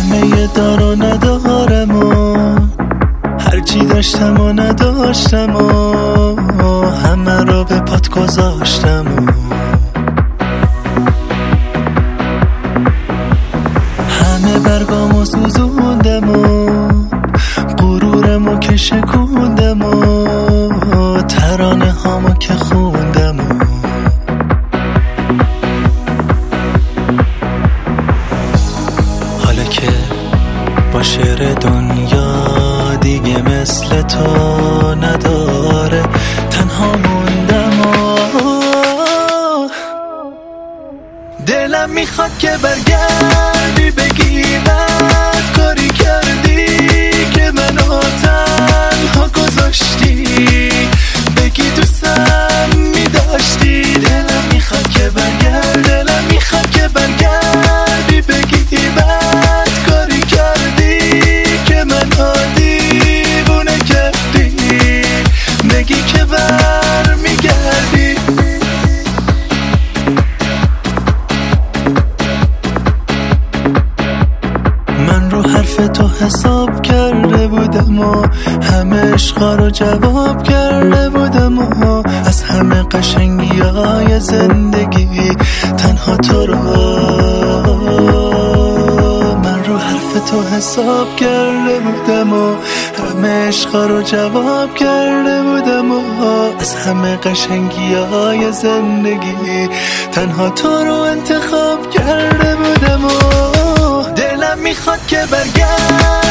همه دار و ندارم و هرچی داشتم و نداشتم و همه رو به پات گذاشتم و همه برگامو سوزوندم و غرورمو که شکوندم و ترانه هامو که خوندم و حالا که با شعر دنیا دیگه مثل تو نداره تنها موندم و دلم میخواد که برگردی بگی بد کاری کردی که منو تنها گذاشتی بگی دوستم میداشتی دلم میخواد که دلم میخواد که برگردی بگی بد کاری کردی که منو دیوونه کردی بگی که برمیگردی من رو حرف تو حساب کرده بودم و همه عشقا رو جواب کرده بودم و از همه قشنگی های زندگی تنها تو رو من رو حرف تو حساب کرده بودم و همه عشقا رو جواب کرده بودم و از همه قشنگی های زندگی تنها تو رو انتخاب کرده بودم و دلم میخواد که برگرد